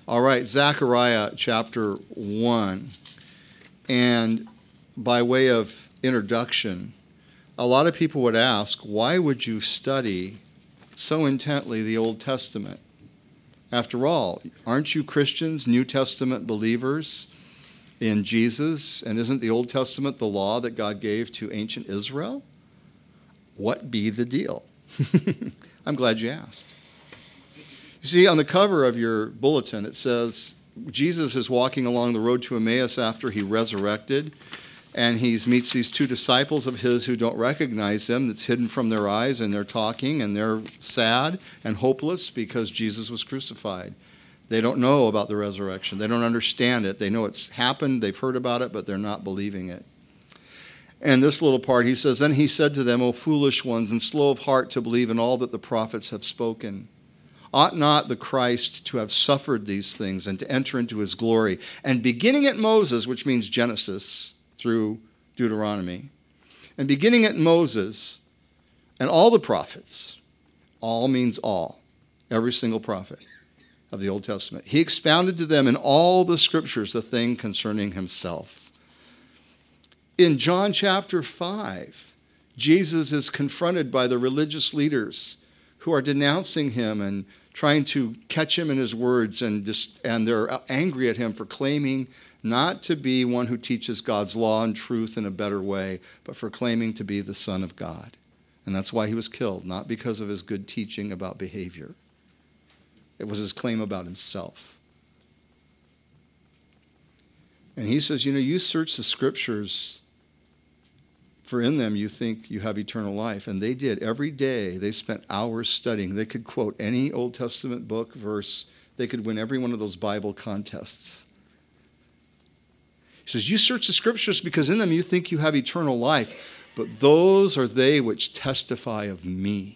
All right, Zechariah chapter 1. And by way of introduction, a lot of people would ask, why would you study so intently the Old Testament? After all, aren't you Christians, New Testament believers in Jesus? And isn't the Old Testament the law that God gave to ancient Israel? What be the deal? I'm glad you asked. You see, on the cover of your bulletin, it says Jesus is walking along the road to Emmaus after he resurrected, and he meets these two disciples of his who don't recognize him. That's hidden from their eyes, and they're talking, and they're sad and hopeless because Jesus was crucified. They don't know about the resurrection. They don't understand it. They know it's happened. They've heard about it, but they're not believing it. And this little part, he says, "Then he said to them, O foolish ones, and slow of heart to believe in all that the prophets have spoken. Ought not the Christ to have suffered these things and to enter into his glory? And beginning at Moses," which means Genesis through Deuteronomy, "and beginning at Moses and all the prophets," all means all, every single prophet of the Old Testament, "he expounded to them in all the scriptures the thing concerning himself." In John chapter 5, Jesus is confronted by the religious leaders who are denouncing him and trying to catch him in his words, and they're angry at him for claiming not to be one who teaches God's law and truth in a better way, but for claiming to be the Son of God. And that's why he was killed, not because of his good teaching about behavior. It was his claim about himself. And he says, you search the scriptures, for in them you think you have eternal life. And they did. Every day they spent hours studying. They could quote any Old Testament book, verse. They could win every one of those Bible contests. He says, you search the scriptures because in them you think you have eternal life, but those are they which testify of me.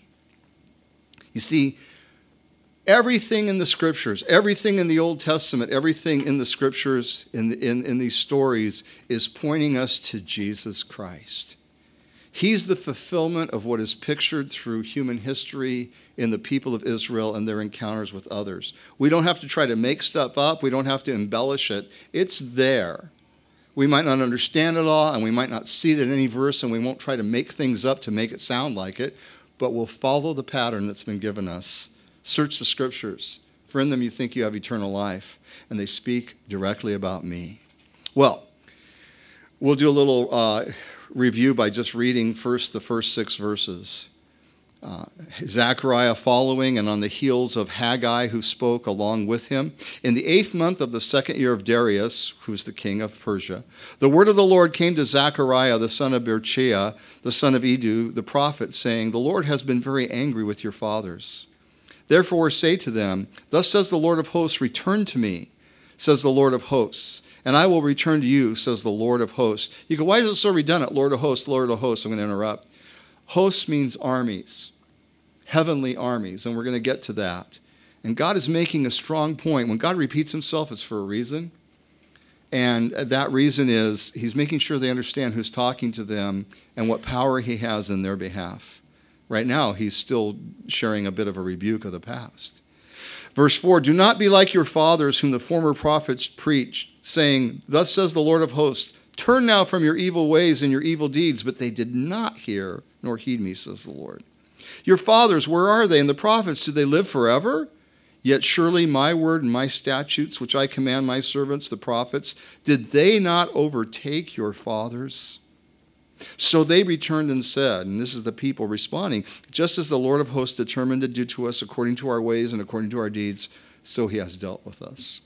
You see, everything in the scriptures, everything in the Old Testament, everything in the scriptures, in these stories, is pointing us to Jesus Christ. He's the fulfillment of what is pictured through human history in the people of Israel and their encounters with others. We don't have to try to make stuff up. We don't have to embellish it. It's there. We might not understand it all, and we might not see it in any verse, and we won't try to make things up to make it sound like it, but we'll follow the pattern that's been given us. Search the scriptures, for in them you think you have eternal life, and they speak directly about me. Well, we'll do a little review by just reading first the first 6 verses. Zechariah following, and on the heels of Haggai, who spoke along with him. In the 8th month of the 2nd year of Darius, who's the king of Persia, the word of the Lord came to Zechariah, the son of Berechiah, the son of Iddo, the prophet, saying, The Lord has been very angry with your fathers. Therefore say to them, Thus says the Lord of hosts, Return to me, says the Lord of hosts, and I will return to you, says the Lord of hosts. You go, why is it so redundant? Lord of hosts, Lord of hosts. I'm going to interrupt. Hosts means armies, heavenly armies, and we're going to get to that. And God is making a strong point. When God repeats himself, it's for a reason. And that reason is he's making sure they understand who's talking to them and what power he has in their behalf. Right now, he's still sharing a bit of a rebuke of the past. Verse 4, Do not be like your fathers whom the former prophets preached, saying, Thus says the Lord of hosts, Turn now from your evil ways and your evil deeds. But they did not hear nor heed me, says the Lord. Your fathers, where are they? And the prophets, did they live forever? Yet surely my word and my statutes, which I command my servants, the prophets, did they not overtake your fathers? So they returned and said, and this is the people responding, Just as the Lord of hosts determined to do to us according to our ways and according to our deeds, so he has dealt with us.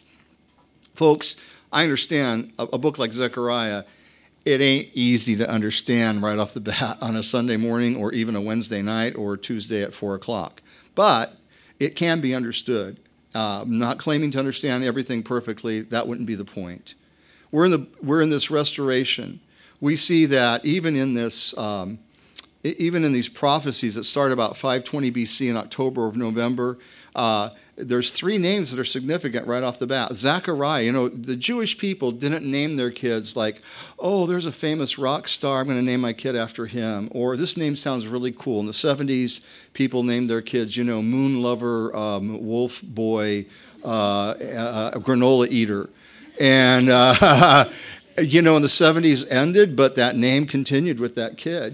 Folks, I understand a book like Zechariah, it ain't easy to understand right off the bat on a Sunday morning or even a Wednesday night or Tuesday at 4 o'clock. But it can be understood. Not claiming to understand everything perfectly, that wouldn't be the point. We're in this restoration. We see that even in these prophecies that start about 520 BC in October or November, there's 3 names that are significant right off the bat. Zechariah, the Jewish people didn't name their kids like, oh, there's a famous rock star, I'm going to name my kid after him. Or this name sounds really cool. In the 70s, people named their kids, moon lover, wolf boy, a granola eater. And, and the 70s ended, but that name continued with that kid,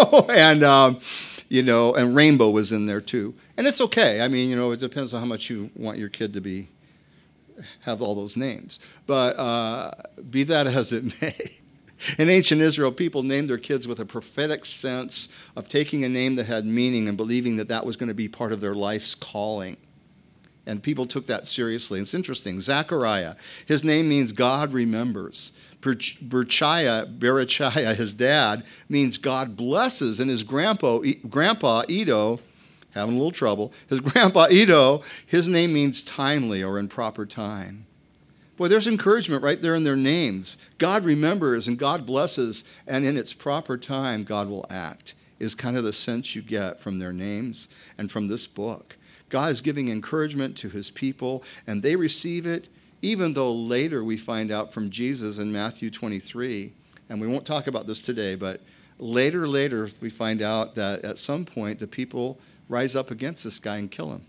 and Rainbow was in there too. And it's okay. I mean, it depends on how much you want your kid to have all those names. But be that as it may, in ancient Israel, people named their kids with a prophetic sense of taking a name that had meaning and believing that that was going to be part of their life's calling. And people took that seriously. It's interesting. Zechariah, his name means God remembers. Berechiah, his dad, means God blesses. And his grandpa Edo, having a little trouble, his grandpa Edo, his name means timely or in proper time. Boy, there's encouragement right there in their names. God remembers and God blesses, and in its proper time, God will act, is kind of the sense you get from their names and from this book. God is giving encouragement to his people, and they receive it, even though later we find out from Jesus in Matthew 23, and we won't talk about this today, but later we find out that at some point the people rise up against this guy and kill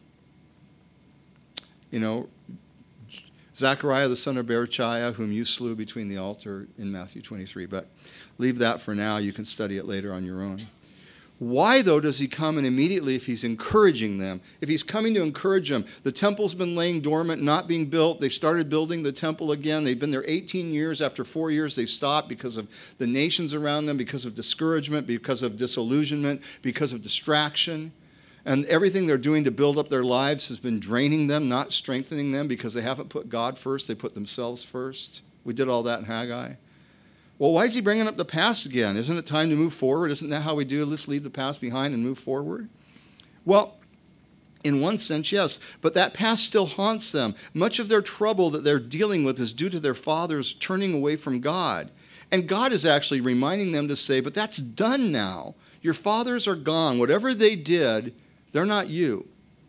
him. Zechariah, the son of Berechiah, whom you slew between the altar in Matthew 23. But leave that for now. You can study it later on your own. Why, though, does he come and immediately if he's encouraging them? If he's coming to encourage them, the temple's been laying dormant, not being built. They started building the temple again. They've been there 18 years. After 4 years, they stopped because of the nations around them, because of discouragement, because of disillusionment, because of distraction. And everything they're doing to build up their lives has been draining them, not strengthening them, because they haven't put God first. They put themselves first. We did all that in Haggai. Well, why is he bringing up the past again? Isn't it time to move forward? Isn't that how we do? Let's leave the past behind and move forward. Well, in one sense, yes, but that past still haunts them. Much of their trouble that they're dealing with is due to their fathers turning away from God. And God is actually reminding them to say, but that's done now. Your fathers are gone. Whatever they did, they're not you.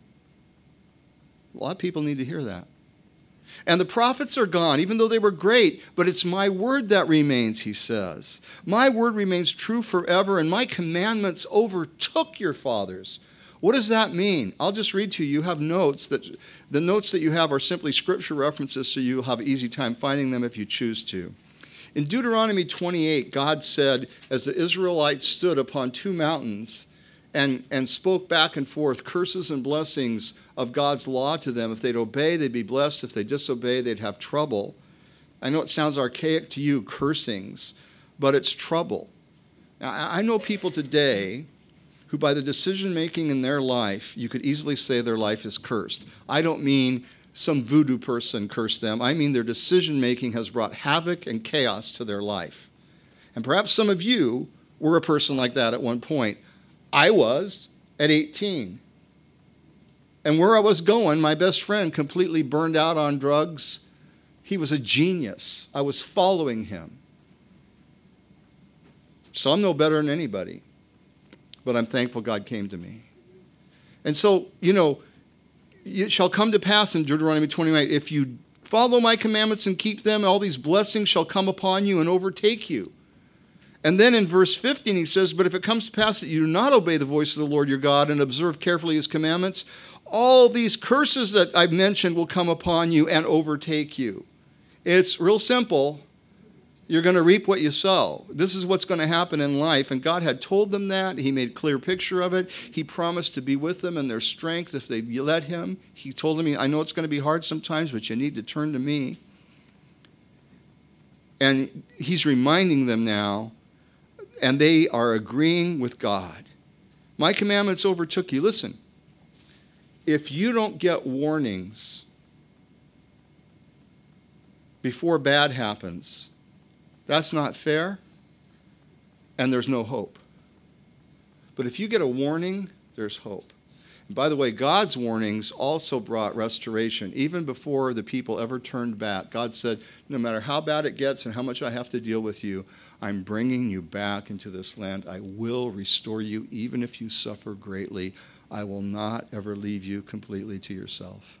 A lot of people need to hear that. And the prophets are gone, even though they were great, but it's my word that remains, he says. My word remains true forever, and my commandments overtook your fathers. What does that mean? I'll just read to you. You have notes. The notes that you have are simply scripture references, so you'll have an easy time finding them if you choose to. In Deuteronomy 28, God said, as the Israelites stood upon two mountains, and spoke back and forth curses and blessings of God's law to them. If they'd obey, they'd be blessed. If they disobey, they'd have trouble. I know it sounds archaic to you, cursings, but it's trouble. Now, I know people today who by the decision-making in their life, you could easily say their life is cursed. I don't mean some voodoo person cursed them. I mean their decision-making has brought havoc and chaos to their life. And perhaps some of you were a person like that at one point. I was at 18. And where I was going, my best friend completely burned out on drugs. He was a genius. I was following him. So I'm no better than anybody. But I'm thankful God came to me. And so, it shall come to pass in Deuteronomy 28, if you follow my commandments and keep them, all these blessings shall come upon you and overtake you. And then in verse 15 he says, but if it comes to pass that you do not obey the voice of the Lord your God and observe carefully his commandments, all these curses that I've mentioned will come upon you and overtake you. It's real simple. You're going to reap what you sow. This is what's going to happen in life. And God had told them that. He made a clear picture of it. He promised to be with them in their strength if they let him. He told them, I know it's going to be hard sometimes, but you need to turn to me. And he's reminding them now, and they are agreeing with God. My commandments overtook you. Listen, if you don't get warnings before bad happens, that's not fair, and there's no hope. But if you get a warning, there's hope. And by the way, God's warnings also brought restoration. Even before the people ever turned back, God said, no matter how bad it gets and how much I have to deal with you, I'm bringing you back into this land. I will restore you, even if you suffer greatly. I will not ever leave you completely to yourself.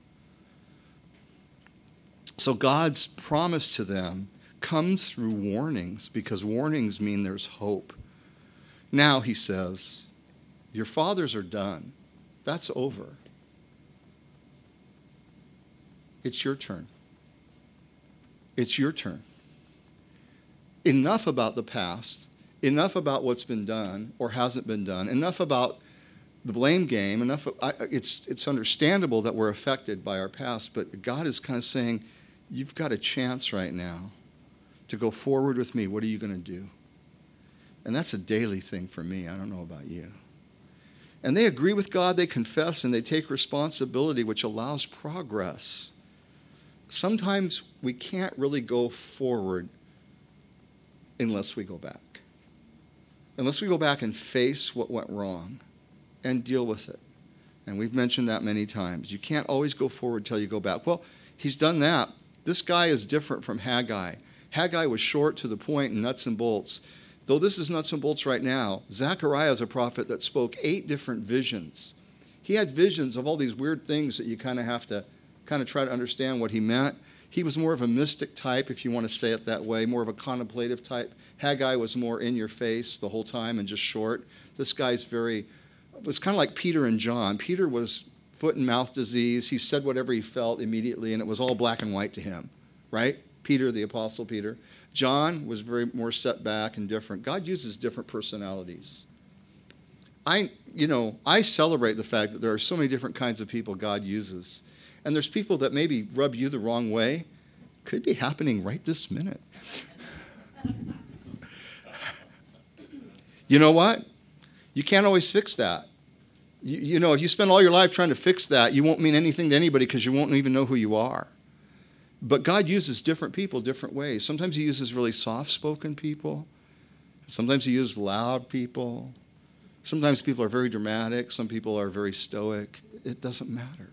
So God's promise to them comes through warnings, because warnings mean there's hope. Now, he says, your fathers are done. That's over. It's your turn. It's your turn. Enough about the past, enough about what's been done or hasn't been done, enough about the blame game, it's understandable that we're affected by our past, but God is kind of saying, you've got a chance right now to go forward with me. What are you going to do? And that's a daily thing for me. I don't know about you. And they agree with God, they confess, and they take responsibility, which allows progress. Sometimes we can't really go forward unless we go back. Unless we go back and face what went wrong and deal with it. And we've mentioned that many times. You can't always go forward till you go back. Well, he's done that. This guy is different from Haggai. Haggai was short, to the point, and nuts and bolts. Though this is nuts and bolts right now, Zechariah is a prophet that spoke 8 different visions. He had visions of all these weird things that you kind of have to try to understand what he meant. He was more of a mystic type, if you want to say it that way, more of a contemplative type. Haggai was more in your face the whole time and just short. This guy's it was kind of like Peter and John. Peter was foot and mouth disease. He said whatever he felt immediately, and it was all black and white to him, right? Peter, the Apostle Peter. John was very more set back and different. God uses different personalities. I celebrate the fact that there are so many different kinds of people God uses. And there's people that maybe rub you the wrong way. Could be happening right this minute. You know what? You can't always fix that. If you spend all your life trying to fix that, you won't mean anything to anybody because you won't even know who you are. But God uses different people different ways. Sometimes he uses really soft-spoken people. Sometimes he uses loud people. Sometimes people are very dramatic. Some people are very stoic. It doesn't matter.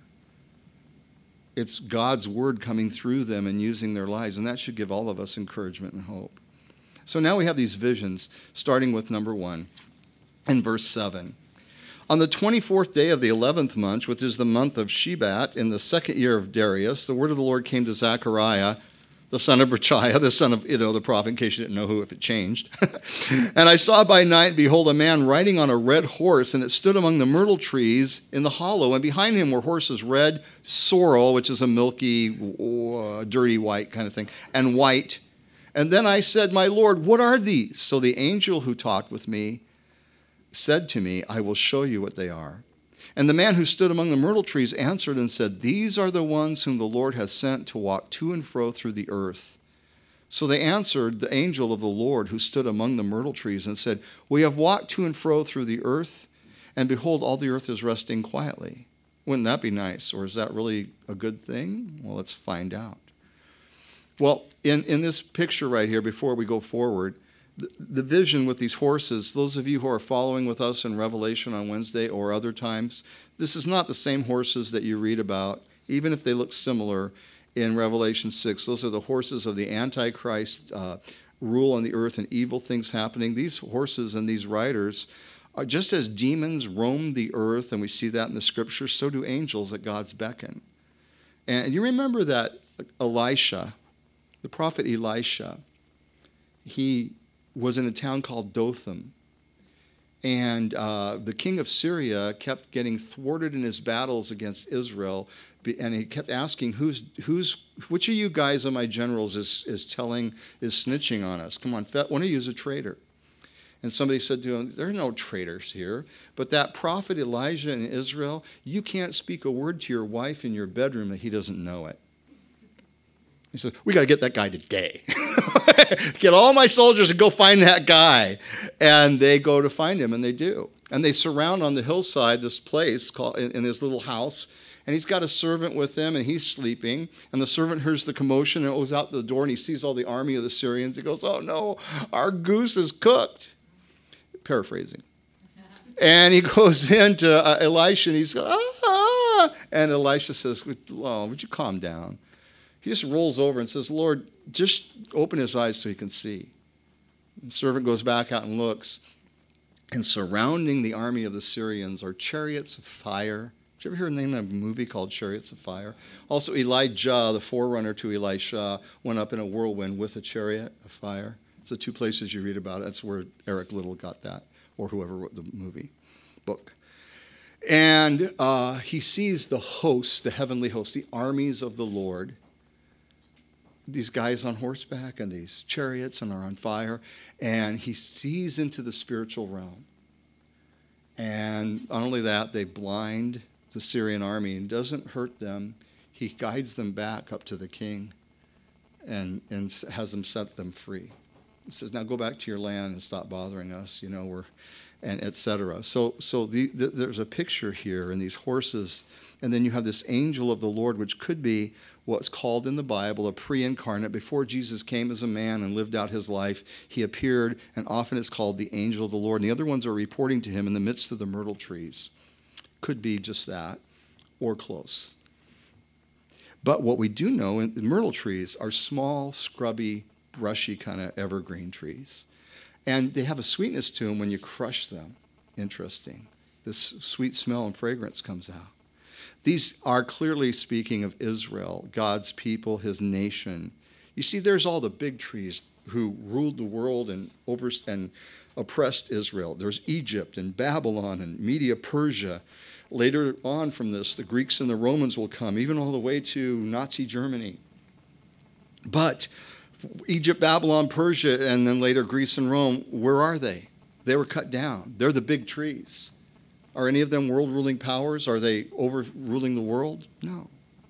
It's God's word coming through them and using their lives, and that should give all of us encouragement and hope. So now we have these visions, starting with number 1 in verse 7. On the 24th day of the 11th month, which is the month of Shebat, in the 2nd year of Darius, the word of the Lord came to Zechariah, the son of Berechiah, the son of Iddo the prophet, in case you didn't know who, if it changed. And I saw by night, and behold, a man riding on a red horse, and it stood among the myrtle trees in the hollow, and behind him were horses red, sorrel, which is a milky, dirty white kind of thing, and white. And then I said, my Lord, what are these? So the angel who talked with me said to me, I will show you what they are. And the man who stood among the myrtle trees answered and said, these are the ones whom the Lord has sent to walk to and fro through the earth. So they answered the angel of the Lord who stood among the myrtle trees and said, we have walked to and fro through the earth, and behold, all the earth is resting quietly. Wouldn't that be nice? Or is that really a good thing? Well, let's find out. Well, in this picture right here, before we go forward, the vision with these horses, those of you who are following with us in Revelation on Wednesday or other times, this is not the same horses that you read about, even if they look similar in Revelation 6. Those are the horses of the Antichrist rule on the earth and evil things happening. These horses and these riders are just as demons roam the earth, and we see that in the scriptures, so do angels at God's beckon. And you remember that Elisha, the prophet Elisha, he was in a town called Dothan. And the king of Syria kept getting thwarted in his battles against Israel. And he kept asking, which of you guys of my generals is snitching on us? Come on, one of you is a traitor. And somebody said to him, there are no traitors here. But that prophet Elijah in Israel, you can't speak a word to your wife in your bedroom that he doesn't know it. He said, we got to get that guy today. Get all my soldiers and go find that guy. And they go to find him, and they do. And they surround on the hillside this place in his little house. And he's got a servant with him, and he's sleeping. And the servant hears the commotion and goes out the door, and he sees all the army of the Syrians. He goes, oh, no, our goose is cooked. Paraphrasing. And he goes into Elisha, and he's going, ah. And Elisha says, oh, would you calm down? He just rolls over and says, Lord, just open his eyes so he can see. The servant goes back out and looks. And surrounding the army of the Syrians are chariots of fire. Did you ever hear the name of a movie called Chariots of Fire? Also, Elijah, the forerunner to Elisha, went up in a whirlwind with a chariot of fire. It's the 2 places you read about it. That's where Eric Liddell got that, or whoever wrote the movie book. And he sees the hosts, the heavenly hosts, the armies of the Lord, these guys on horseback and these chariots and are on fire. And he sees into the spiritual realm. And not only that, they blind the Syrian army and doesn't hurt them. He guides them back up to the king and has them set them free. He says, now go back to your land and stop bothering us, and etc. So there's a picture here in these horses. And then you have this angel of the Lord, which could be what's called in the Bible a pre-incarnate. Before Jesus came as a man and lived out his life, he appeared, and often it's called the angel of the Lord. And the other ones are reporting to him in the midst of the myrtle trees. Could be just that, or close. But what we do know, the myrtle trees are small, scrubby, brushy kind of evergreen trees. And they have a sweetness to them when you crush them. Interesting. This sweet smell and fragrance comes out. These are clearly speaking of Israel, God's people, his nation. You see, there's all the big trees who ruled the world and oppressed Israel. There's Egypt and Babylon and Media Persia. Later on from this, the Greeks and the Romans will come, even all the way to Nazi Germany. But Egypt, Babylon, Persia, and then later Greece and Rome, where are they? They were cut down. They're the big trees. Are any of them world-ruling powers? Are they overruling the world? No.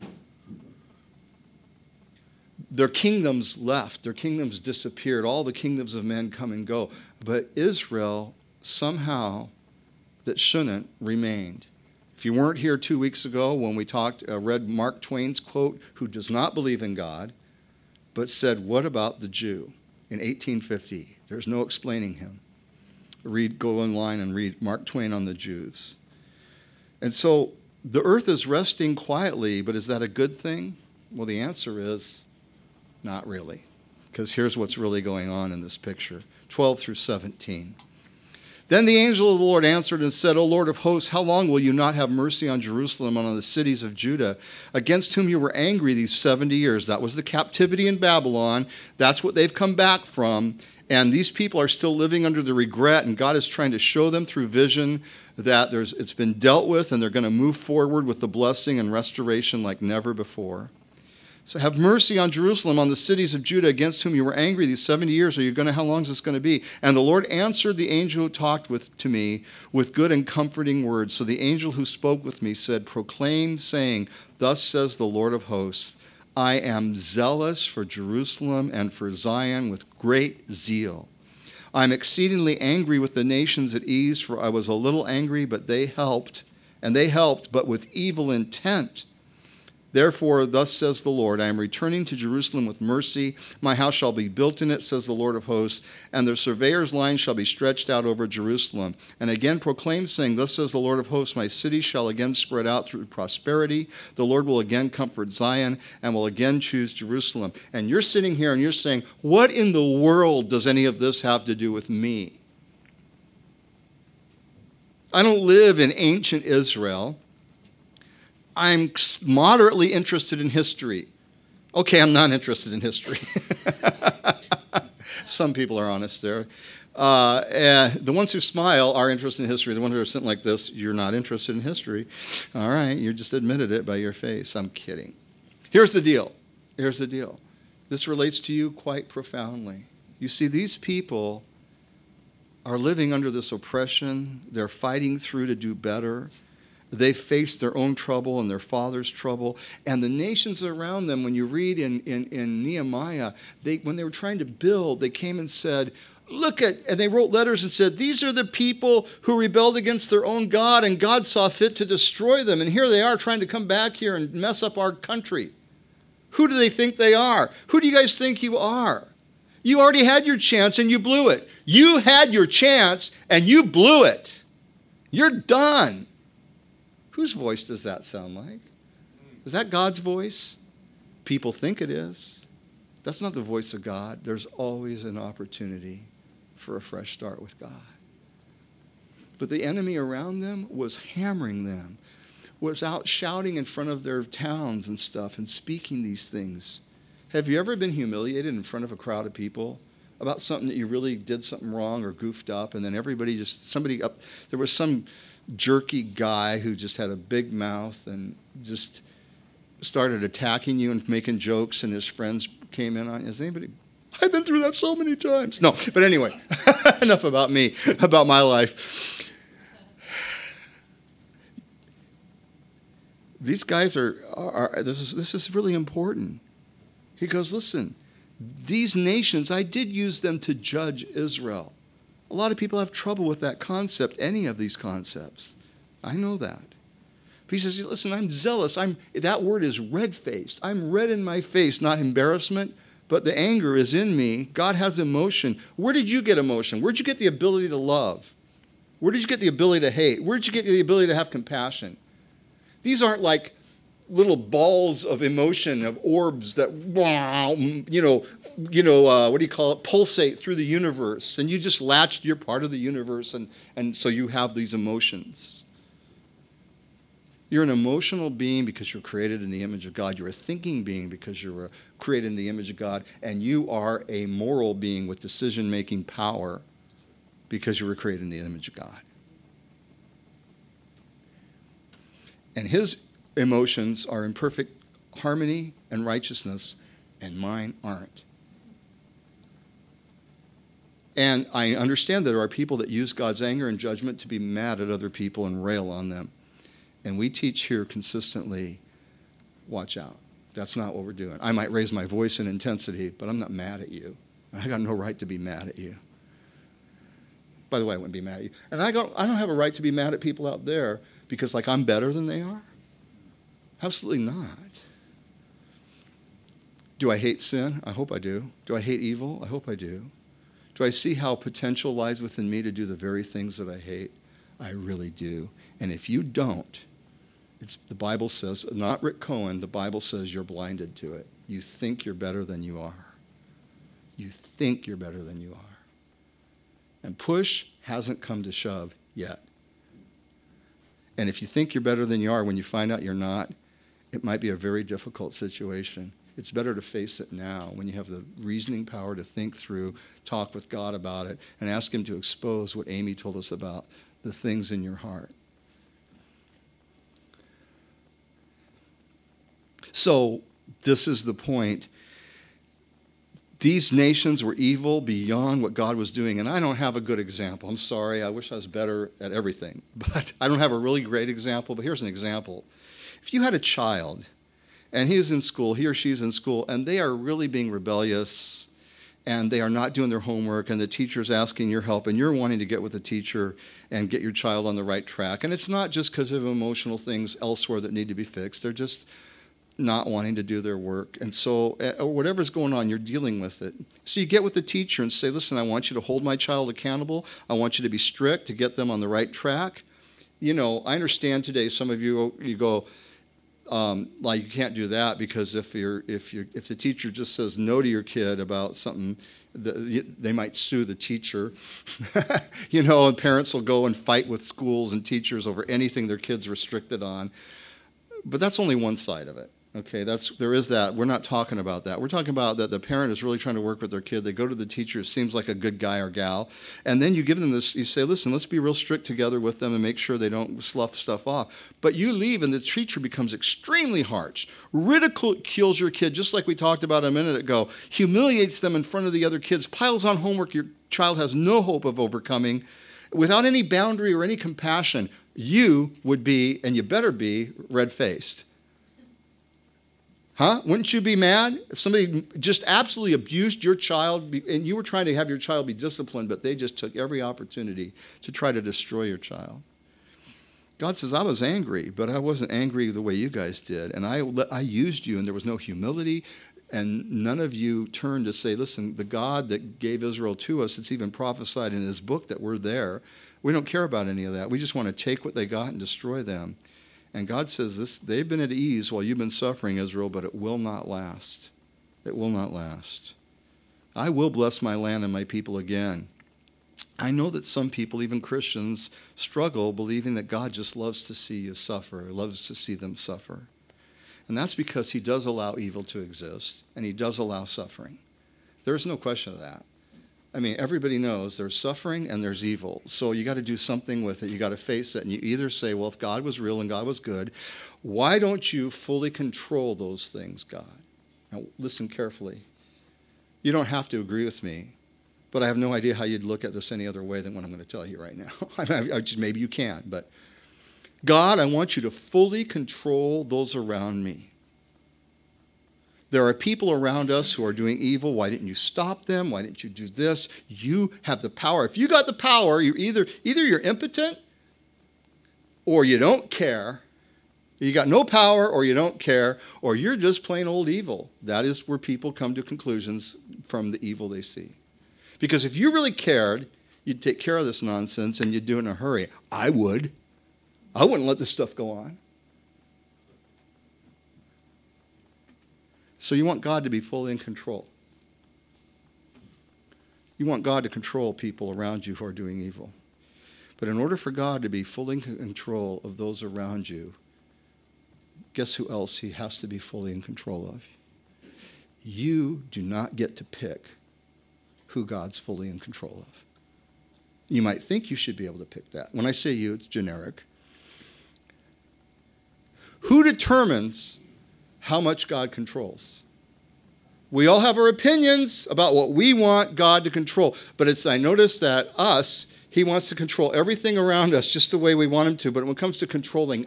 Their kingdoms left. Their kingdoms disappeared. All the kingdoms of men come and go. But Israel, somehow, that shouldn't, remained. If you weren't here 2 weeks ago when we read Mark Twain's quote, who does not believe in God, but said, what about the Jew in 1850? There's no explaining him. Go online and read Mark Twain on the Jews. And so the earth is resting quietly, but is that a good thing? Well, the answer is not really, because here's what's really going on in this picture, 12 through 17. Then the angel of the Lord answered and said, O Lord of hosts, how long will you not have mercy on Jerusalem and on the cities of Judah, against whom you were angry these 70 years? That was the captivity in Babylon. That's what they've come back from. And these people are still living under the regret, and God is trying to show them through vision that it's been dealt with, and they're going to move forward with the blessing and restoration like never before. So have mercy on Jerusalem, on the cities of Judah, against whom you were angry these 70 years. How long is this going to be? And the Lord answered the angel who talked to me with good and comforting words. So the angel who spoke with me said, proclaim, saying, thus says the Lord of hosts, I am zealous for Jerusalem and for Zion with great zeal. I am exceedingly angry with the nations at ease, for I was a little angry, but they helped, but with evil intent. Therefore, thus says the Lord, I am returning to Jerusalem with mercy. My house shall be built in it, says the Lord of hosts, and the surveyor's line shall be stretched out over Jerusalem. And again proclaim, saying, thus says the Lord of hosts, my city shall again spread out through prosperity. The Lord will again comfort Zion and will again choose Jerusalem. And you're sitting here and you're saying, what in the world does any of this have to do with me? I don't live in ancient Israel. I'm moderately interested in history. Okay, I'm not interested in history. Some people are honest there. The ones who smile are interested in history. The ones who are sitting like this, you're not interested in history. All right, you just admitted it by your face. I'm kidding. Here's the deal. This relates to you quite profoundly. You see, these people are living under this oppression. They're fighting through to do better. They faced their own trouble and their father's trouble. And the nations around them, when you read in Nehemiah, when they were trying to build, they came and said, and they wrote letters and said, these are the people who rebelled against their own God, and God saw fit to destroy them. And here they are trying to come back here and mess up our country. Who do they think they are? Who do you guys think you are? You already had your chance and you blew it. You had your chance and you blew it. You're done. Whose voice does that sound like? Is that God's voice? People think it is. That's not the voice of God. There's always an opportunity for a fresh start with God. But the enemy around them was hammering them, was out shouting in front of their towns and stuff and speaking these things. Have you ever been humiliated in front of a crowd of people about something that you really did something wrong or goofed up, and then there was some jerky guy who just had a big mouth and just started attacking you and making jokes, and his friends came in on you? Has anybody? I've been through that so many times. No, but anyway, enough about me, about my life. These guys this is really important. He goes, listen, these nations, I did use them to judge Israel. A lot of people have trouble with that concept, any of these concepts. I know that. But he says, listen, I'm zealous. That word is red-faced. I'm red in my face, not embarrassment, but the anger is in me. God has emotion. Where did you get emotion? Where did you get the ability to love? Where did you get the ability to hate? Where did you get the ability to have compassion? These aren't like little balls of emotion, of orbs that, what do you call it, pulsate through the universe. And you just latched, you're part of the universe, and so you have these emotions. You're an emotional being because you're created in the image of God. You're a thinking being because you're created in the image of God. And you are a moral being with decision-making power because you were created in the image of God. And his emotions are in perfect harmony and righteousness, and mine aren't. And I understand that there are people that use God's anger and judgment to be mad at other people and rail on them. And we teach here consistently, watch out. That's not what we're doing. I might raise my voice in intensity, but I'm not mad at you. I got no right to be mad at you. By the way, I wouldn't be mad at you. And I don't have a right to be mad at people out there because, like, I'm better than they are. Absolutely not. Do I hate sin? I hope I do. Do I hate evil? I hope I do. Do I see how potential lies within me to do the very things that I hate? I really do. And if you don't, the Bible says, not Rick Cohen, the Bible says you're blinded to it. You think you're better than you are. You think you're better than you are. And push hasn't come to shove yet. And if you think you're better than you are, when you find out you're not, it might be a very difficult situation. It's better to face it now when you have the reasoning power to think through, talk with God about it, and ask him to expose what Amy told us about, the things in your heart. So this is the point. These nations were evil beyond what God was doing. And I don't have a good example. I'm sorry. I wish I was better at everything. But I don't have a really great example. But here's an example. If you had a child, and he is in school, he or she's in school, and they are really being rebellious, and they are not doing their homework, and the teacher's asking your help, and you're wanting to get with the teacher and get your child on the right track. And it's not just because of emotional things elsewhere that need to be fixed. They're just not wanting to do their work. And so whatever's going on, you're dealing with it. So you get with the teacher and say, listen, I want you to hold my child accountable. I want you to be strict to get them on the right track. You know, I understand today some of you go, like, you can't do that because if the teacher just says no to your kid about something, they might sue the teacher. You know, and parents will go and fight with schools and teachers over anything their kid's restricted on. But that's only one side of it. Okay, there is that. We're not talking about that. We're talking about that the parent is really trying to work with their kid. They go to the teacher, it seems like a good guy or gal, and then you give them this, you say, listen, let's be real strict together with them and make sure they don't slough stuff off. But you leave and the teacher becomes extremely harsh, ridicules your kid, just like we talked about a minute ago, humiliates them in front of the other kids, piles on homework your child has no hope of overcoming, without any boundary or any compassion. You would be, and you better be, red-faced. Huh? Wouldn't you be mad if somebody just absolutely abused your child and you were trying to have your child be disciplined, but they just took every opportunity to try to destroy your child? God says, I was angry, but I wasn't angry the way you guys did. And I used you, and there was no humility, and none of you turned to say, listen, the God that gave Israel to us, it's even prophesied in his book that we're there. We don't care about any of that. We just want to take what they got and destroy them. And God says this, they've been at ease while you've been suffering, Israel, but it will not last. It will not last. I will bless my land and my people again. I know that some people, even Christians, struggle believing that God just loves to see you suffer, loves to see them suffer. And that's because he does allow evil to exist, and he does allow suffering. There's no question of that. I mean, everybody knows there's suffering and there's evil. So you got to do something with it. You got to face it. And you either say, well, if God was real and God was good, why don't you fully control those things, God? Now, listen carefully. You don't have to agree with me, but I have no idea how you'd look at this any other way than what I'm going to tell you right now. Maybe you can, but God, I want you to fully control those around me. There are people around us who are doing evil. Why didn't you stop them? Why didn't you do this? You have the power. If you got the power, you're either you're impotent or you don't care. You got no power or you don't care, or you're just plain old evil. That is where people come to conclusions from the evil they see. Because if you really cared, you'd take care of this nonsense and you'd do it in a hurry. I would. I wouldn't let this stuff go on. So you want God to be fully in control. You want God to control people around you who are doing evil. But in order for God to be fully in control of those around you, guess who else he has to be fully in control of? You do not get to pick who God's fully in control of. You might think you should be able to pick that. When I say you, it's generic. Who determines how much God controls? We all have our opinions about what we want God to control. But I notice that he wants to control everything around us just the way we want him to. But when it comes to controlling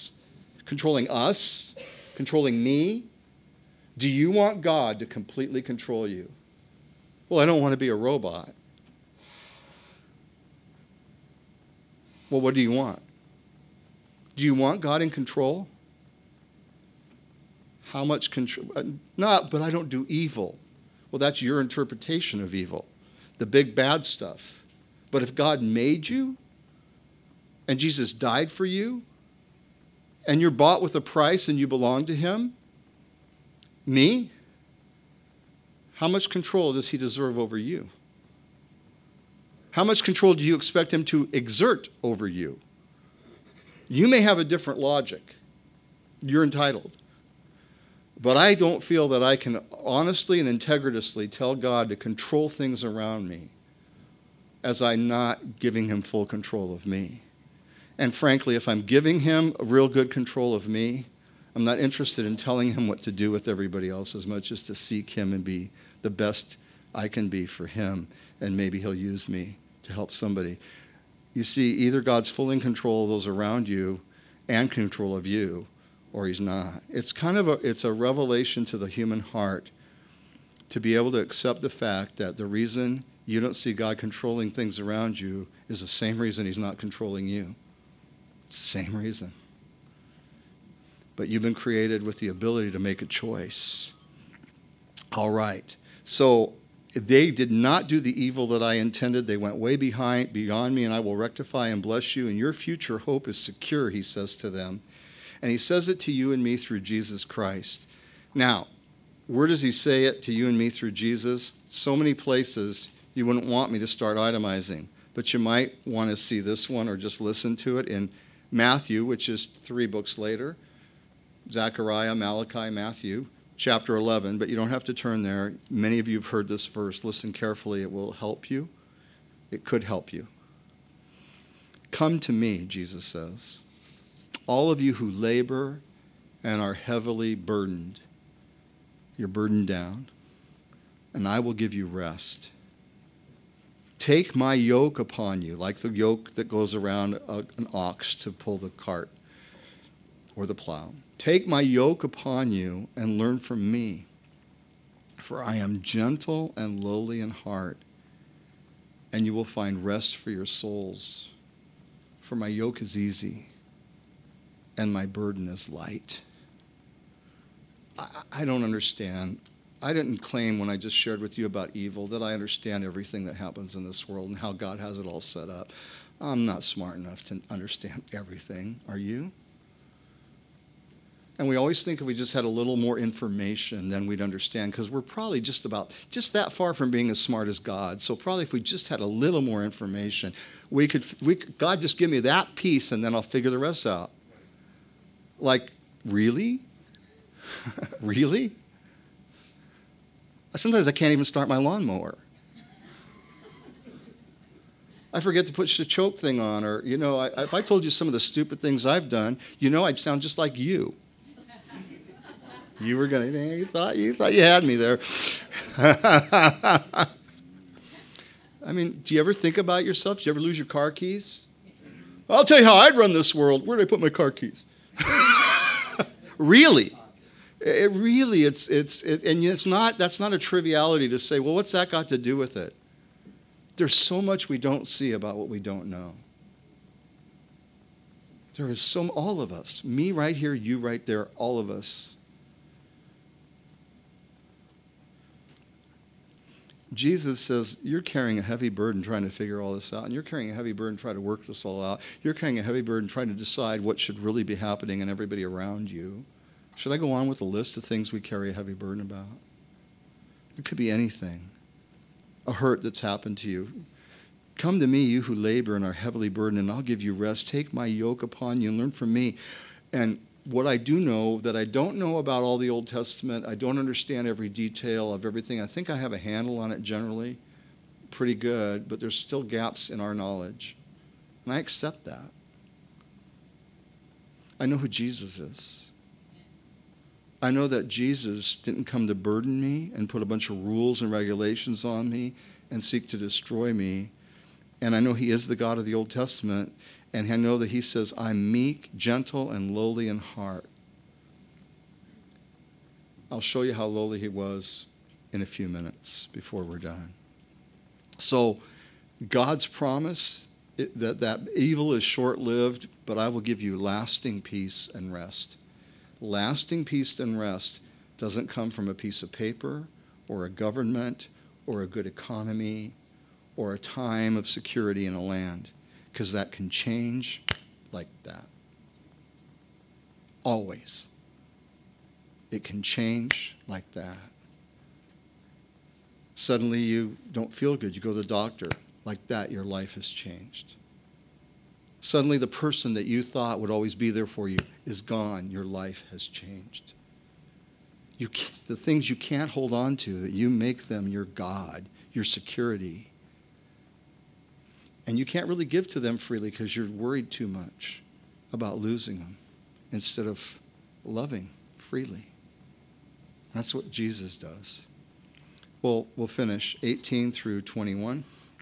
me, do you want God to completely control you? Well, I don't want to be a robot. Well, what do you want? Do you want God in control? How much control? Not, but I don't do evil. Well, that's your interpretation of evil, the big bad stuff. But if God made you, and Jesus died for you, and you're bought with a price and you belong to him, me, how much control does he deserve over you? How much control do you expect him to exert over you? You may have a different logic. You're entitled. But I don't feel that I can honestly and integritiously tell God to control things around me as I'm not giving him full control of me. And frankly, if I'm giving him a real good control of me, I'm not interested in telling him what to do with everybody else as much as to seek him and be the best I can be for him. And maybe he'll use me to help somebody. You see, either God's fully in control of those around you and control of you, or he's not. It's it's a revelation to the human heart to be able to accept the fact that the reason you don't see God controlling things around you is the same reason he's not controlling you. It's the same reason. But you've been created with the ability to make a choice. All right. So they did not do the evil that I intended. They went way beyond me, and I will rectify and bless you, and your future hope is secure, he says to them. And he says it to you and me through Jesus Christ. Now, where does he say it to you and me through Jesus? So many places you wouldn't want me to start itemizing. But you might want to see this one or just listen to it in Matthew, which is 3 books later. Zechariah, Malachi, Matthew, chapter 11. But you don't have to turn there. Many of you have heard this verse. Listen carefully. It will help you. It could help you. Come to me, Jesus says, all of you who labor and are heavily burdened. You're burdened down, and I will give you rest. Take my yoke upon you, like the yoke that goes around an ox to pull the cart or the plow. Take my yoke upon you and learn from me, for I am gentle and lowly in heart, and you will find rest for your souls. For my yoke is easy, and my burden is light. I don't understand. I didn't claim when I just shared with you about evil that I understand everything that happens in this world and how God has it all set up. I'm not smart enough to understand everything. Are you? And we always think if we just had a little more information, then we'd understand, because we're probably just that far from being as smart as God. So probably if we just had a little more information, we could God, just give me that piece and then I'll figure the rest out. Like, really? Really? Sometimes I can't even start my lawnmower. I forget to put the choke thing on, or, if I told you some of the stupid things I've done, I'd sound just like you. You were going to, you thought you had me there. I mean, do you ever think about yourself? Do you ever lose your car keys? I'll tell you how I'd run this world. Where did I put my car keys? Really? And that's not a triviality to say, well, what's that got to do with it? There's so much we don't see about what we don't know. There is all of us, me right here, you right there, all of us. Jesus says, you're carrying a heavy burden trying to figure all this out, and you're carrying a heavy burden trying to work this all out. You're carrying a heavy burden trying to decide what should really be happening in everybody around you. Should I go on with a list of things we carry a heavy burden about? It could be anything. A hurt that's happened to you. Come to me, you who labor and are heavily burdened, and I'll give you rest. Take my yoke upon you and learn from me. And what I do know that I don't know about all the Old Testament, I don't understand every detail of everything. I think I have a handle on it generally, pretty good, but there's still gaps in our knowledge. And I accept that. I know who Jesus is. I know that Jesus didn't come to burden me and put a bunch of rules and regulations on me and seek to destroy me. And I know he is the God of the Old Testament. And I know that he says, I'm meek, gentle, and lowly in heart. I'll show you how lowly he was in a few minutes before we're done. So God's promise that evil is short-lived, but I will give you lasting peace and rest. Lasting peace and rest doesn't come from a piece of paper or a government or a good economy or a time of security in a land, because that can change like that. Always. It can change like that. Suddenly you don't feel good. You go to the doctor. Like that, your life has changed. Suddenly the person that you thought would always be there for you is gone. Your life has changed. The things you can't hold on to, you make them your God, your security. And you can't really give to them freely because you're worried too much about losing them instead of loving freely. That's what Jesus does. Well, we'll finish 18 through 21.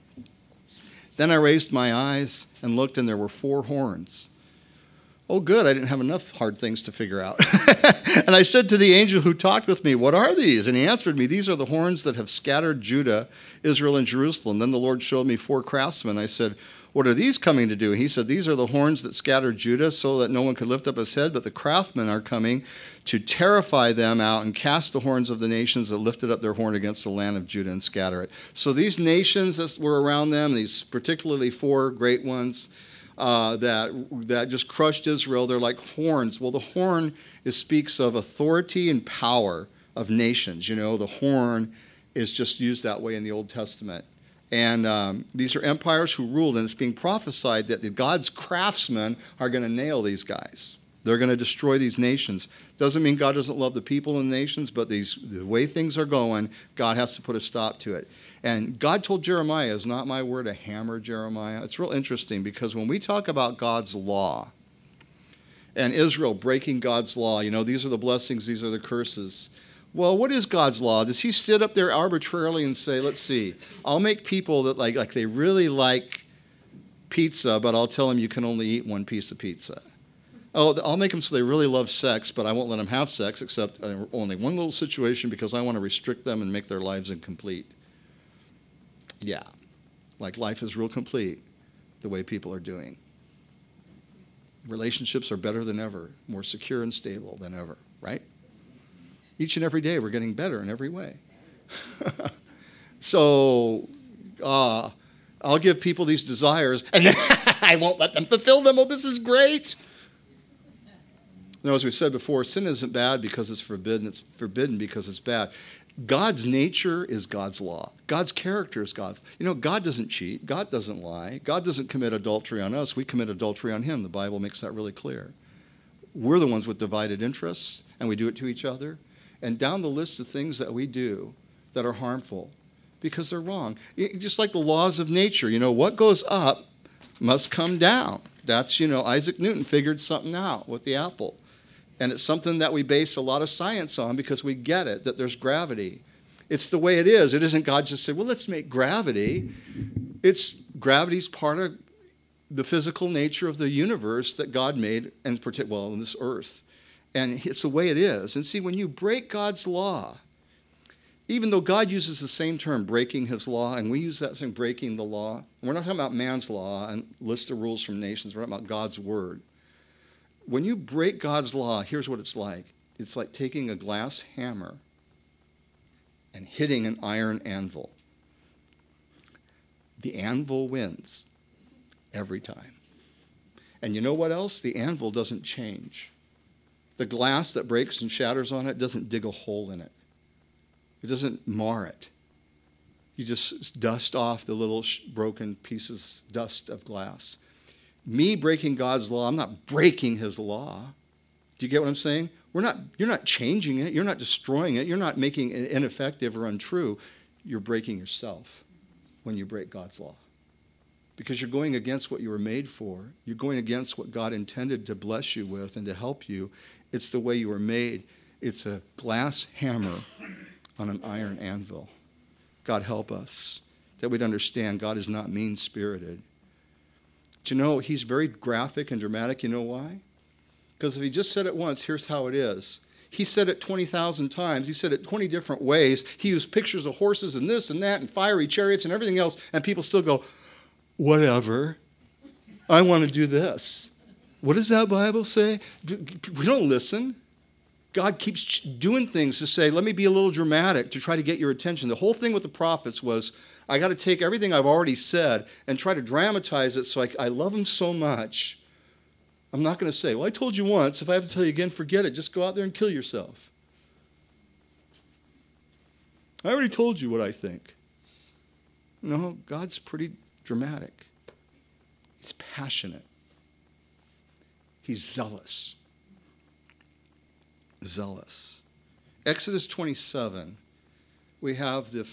Then I raised my eyes and looked, and there were 4 horns. Oh, good, I didn't have enough hard things to figure out. And I said to the angel who talked with me, what are these? And he answered me, these are the horns that have scattered Judah, Israel, and Jerusalem. Then the Lord showed me 4 craftsmen. I said, what are these coming to do? He said, these are the horns that scattered Judah so that no one could lift up his head, but the craftsmen are coming to terrify them out and cast the horns of the nations that lifted up their horn against the land of Judah and scatter it. So these nations that were around them, these particularly 4 great ones, that just crushed Israel, they're like horns. Well, the horn speaks of authority and power of nations. The horn is just used that way in the Old Testament. And these are empires who ruled, and it's being prophesied that God's craftsmen are going to nail these guys. They're going to destroy these nations. Doesn't mean God doesn't love the people in the nations, but the way things are going, God has to put a stop to it. And God told Jeremiah, it's not my word to hammer Jeremiah. It's real interesting because when we talk about God's law and Israel breaking God's law, these are the blessings, these are the curses. Well, what is God's law? Does he sit up there arbitrarily and say, let's see, I'll make people that like they really like pizza, but I'll tell them you can only eat 1 piece of pizza. Oh, I'll make them so they really love sex, but I won't let them have sex except only one little situation because I want to restrict them and make their lives incomplete. Yeah, like life is real complete the way people are doing. Relationships are better than ever, more secure and stable than ever, right? Each and every day we're getting better in every way. So I'll give people these desires, and then I won't let them fulfill them. Oh, this is great. As we said before, sin isn't bad because it's forbidden. It's forbidden because it's bad. God's nature is God's law. God's character is God's. God doesn't cheat. God doesn't lie. God doesn't commit adultery on us. We commit adultery on him. The Bible makes that really clear. We're the ones with divided interests, and we do it to each other. And down the list of things that we do that are harmful, because they're wrong. Just like the laws of nature, what goes up must come down. That's, Isaac Newton figured something out with the apple. And it's something that we base a lot of science on because we get it, that there's gravity. It's the way it is. It isn't God just said, well, let's make gravity. Gravity's part of the physical nature of the universe that God made, and in this earth. And it's the way it is. And see, when you break God's law, even though God uses the same term, breaking his law, and we use that same breaking the law, we're not talking about man's law and list of rules from nations. We're talking about God's word. When you break God's law, here's what it's like. It's like taking a glass hammer and hitting an iron anvil. The anvil wins every time. And you know what else? The anvil doesn't change. The glass that breaks and shatters on it doesn't dig a hole in it. It doesn't mar it. You just dust off the little broken pieces, dust of glass. Me breaking God's law, I'm not breaking his law. Do you get what I'm saying? You're not changing it. You're not destroying it. You're not making it ineffective or untrue. You're breaking yourself when you break God's law. Because you're going against what you were made for. You're going against what God intended to bless you with and to help you. It's the way you were made. It's a glass hammer on an iron anvil. God help us that we'd understand God is not mean-spirited. Do he's very graphic and dramatic? You know why? Because if he just said it once, here's how it is. He said it 20,000 times. He said it 20 different ways. He used pictures of horses and this and that and fiery chariots and everything else, and people still go, whatever. I want to do this. What does that Bible say? We don't listen. God keeps doing things to say, let me be a little dramatic to try to get your attention. The whole thing with the prophets was, I got to take everything I've already said and try to dramatize it so I love them so much. I'm not going to say, well, I told you once. If I have to tell you again, forget it. Just go out there and kill yourself. I already told you what I think. No, God's pretty dramatic. He's passionate. He's zealous. Zealous. Exodus 27, we have the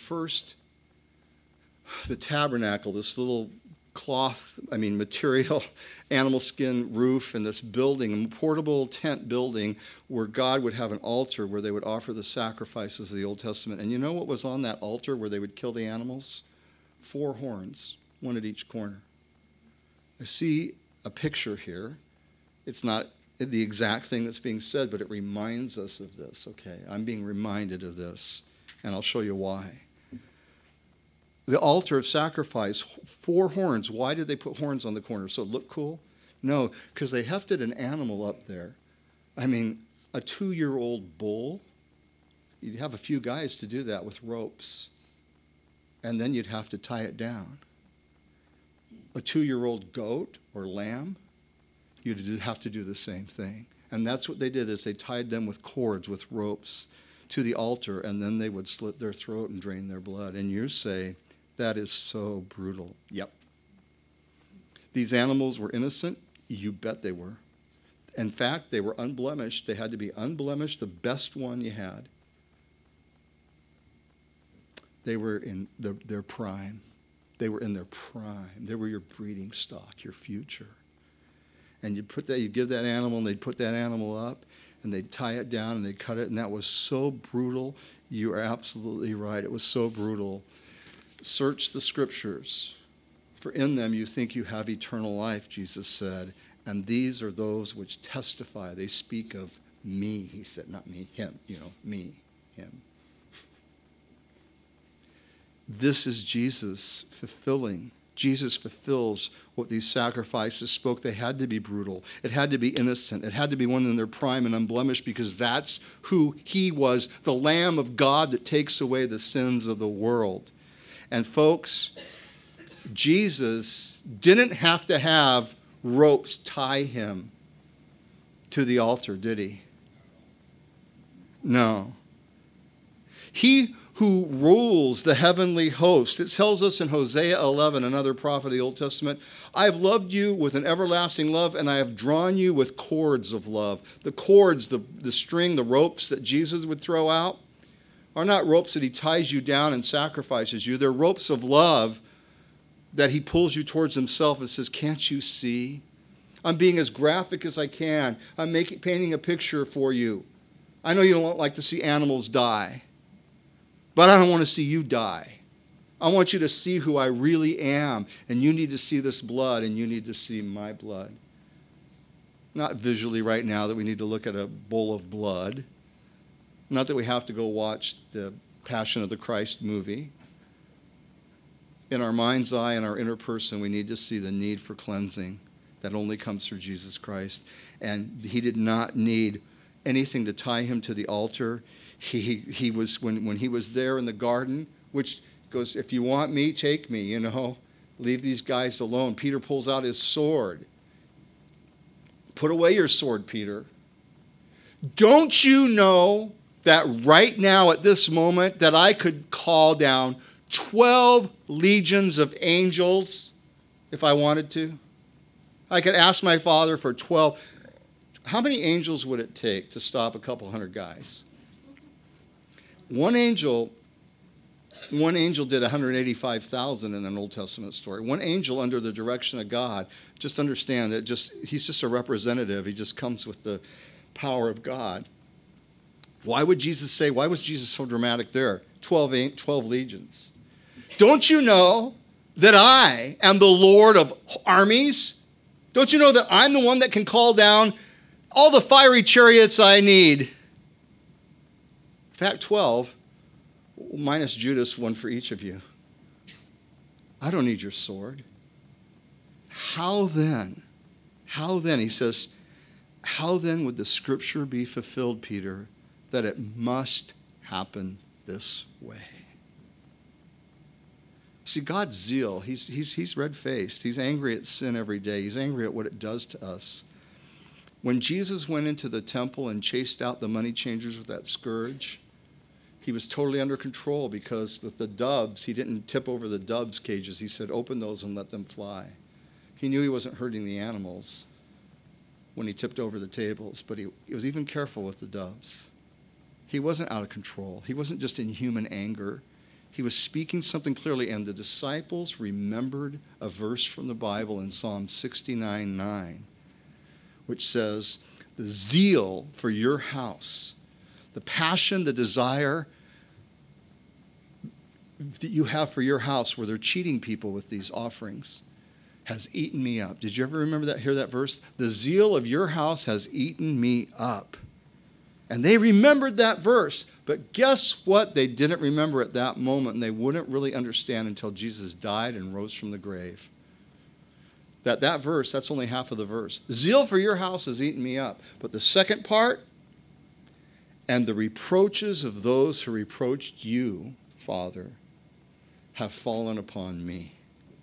tabernacle, this little material, animal skin roof, and this building, a portable tent building where God would have an altar where they would offer the sacrifices of the Old Testament. And you know what was on that altar where they would kill the animals? 4 horns, one at each corner. I see a picture here. It's not the exact thing that's being said, but it reminds us of this, okay? I'm being reminded of this, and I'll show you why. The altar of sacrifice, 4 horns. Why did they put horns on the corner? So it looked cool? No, because they hefted an animal up there. A 2-year-old bull. You'd have a few guys to do that with ropes. And then you'd have to tie it down. A 2-year-old goat or lamb, you'd have to do the same thing. And that's what they did, is they tied them with cords, with ropes, to the altar, and then they would slit their throat and drain their blood. And you say, that is so brutal. Yep. These animals were innocent? You bet they were. In fact, they were unblemished. They had to be unblemished, the best one you had. They were in their prime. They were in their prime. They were your breeding stock, your future. And you'd give that animal, and they'd put that animal up, and they'd tie it down, and they'd cut it, and that was so brutal. You are absolutely right. It was so brutal. Search the scriptures, for in them you think you have eternal life, Jesus said, and these are those which testify. They speak of me, he said, not me, him, me, him. This is Jesus fulfilling. Jesus fulfills what these sacrifices spoke. They had to be brutal. It had to be innocent. It had to be one in their prime and unblemished, because that's who he was, the Lamb of God that takes away the sins of the world. And folks, Jesus didn't have to have ropes tie him to the altar, did he? No. He who rules the heavenly host. It tells us in Hosea 11, another prophet of the Old Testament, I have loved you with an everlasting love, and I have drawn you with cords of love. The cords, the string, the ropes that Jesus would throw out are not ropes that he ties you down and sacrifices you. They're ropes of love that he pulls you towards himself and says, can't you see? I'm being as graphic as I can. I'm painting a picture for you. I know you don't like to see animals die, but I don't want to see you die. I want you to see who I really am, and you need to see this blood, and you need to see my blood. Not visually right now that we need to look at a bowl of blood. Not that we have to go watch the Passion of the Christ movie. In our mind's eye and our inner person, we need to see the need for cleansing that only comes through Jesus Christ. And he did not need anything to tie him to the altar. He was when he was there in the garden, which goes, if you want me, take me, leave these guys alone. Peter pulls out his sword. Put away your sword, Peter. Don't you know that right now at this moment that I could call down 12 legions of angels if I wanted to? I could ask my Father for 12. How many angels would it take to stop a couple hundred guys? One angel did 185,000 in an Old Testament story. One angel under the direction of God. Just understand that he's just a representative. He just comes with the power of God. Why was Jesus so dramatic there? 12 legions. Don't you know that I am the Lord of armies? Don't you know that I'm the one that can call down all the fiery chariots I need? In fact, 12, minus Judas, one for each of you. I don't need your sword. How then, he says, how then would the scripture be fulfilled, Peter, that it must happen this way? See, God's zeal, he's red-faced. He's angry at sin every day. He's angry at what it does to us. When Jesus went into the temple and chased out the money changers with that scourge, he was totally under control because the doves, he didn't tip over the doves' cages. He said, open those and let them fly. He knew he wasn't hurting the animals when he tipped over the tables, but he was even careful with the doves. He wasn't out of control. He wasn't just in human anger. He was speaking something clearly, and the disciples remembered a verse from the Bible in Psalm 69:9, which says, the zeal for your house, the passion, the desire that you have for your house where they're cheating people with these offerings has eaten me up. Did you ever hear that verse? The zeal of your house has eaten me up. And they remembered that verse. But guess what? They didn't remember at that moment, and they wouldn't really understand until Jesus died and rose from the grave. That verse, that's only half of the verse. Zeal for your house has eaten me up. But the second part, and the reproaches of those who reproached you, Father, have fallen upon me.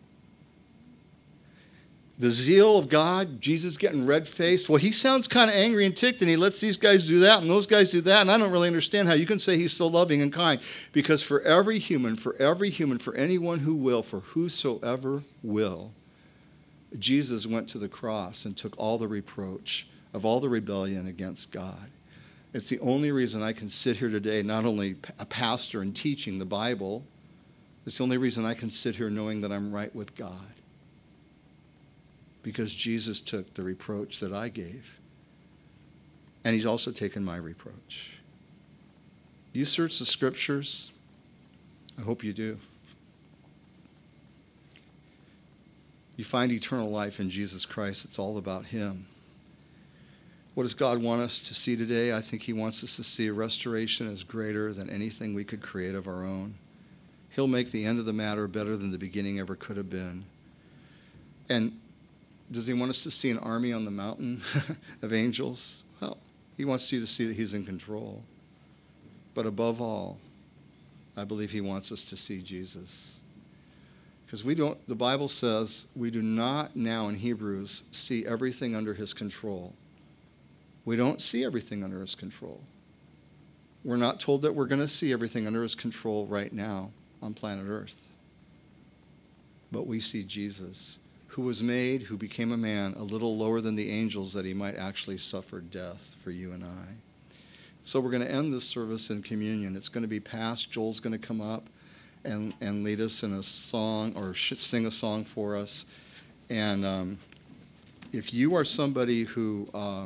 The zeal of God, Jesus getting red-faced. Well, he sounds kind of angry and ticked, and he lets these guys do that and those guys do that, and I don't really understand how you can say he's so loving and kind. Because for every human, for anyone who will, for whosoever will, Jesus went to the cross and took all the reproach of all the rebellion against God. It's the only reason I can sit here today, not only a pastor and teaching the Bible, it's the only reason I can sit here knowing that I'm right with God. Because Jesus took the reproach that I gave. And he's also taken my reproach. You search the scriptures. I hope you do. You find eternal life in Jesus Christ. It's all about him. What does God want us to see today? I think he wants us to see a restoration as greater than anything we could create of our own. He'll make the end of the matter better than the beginning ever could have been. And does he want us to see an army on the mountain of angels? Well, he wants you to see that he's in control. But above all, I believe he wants us to see Jesus. Because the Bible says we do not now in Hebrews see everything under his control. We don't see everything under his control. We're not told that we're going to see everything under his control right now on planet Earth. But we see Jesus, who became a man, a little lower than the angels, that he might actually suffer death for you and I. So we're going to end this service in communion. It's going to be past. Joel's going to come up and lead us in a song or sing a song for us. And if you are somebody who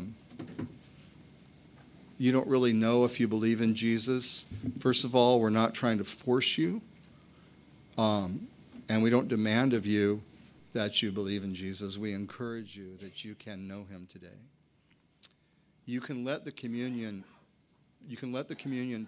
you don't really know if you believe in Jesus, first of all, we're not trying to force you. And we don't demand of you that you believe in Jesus. We encourage you that you can know him today. You can let the communion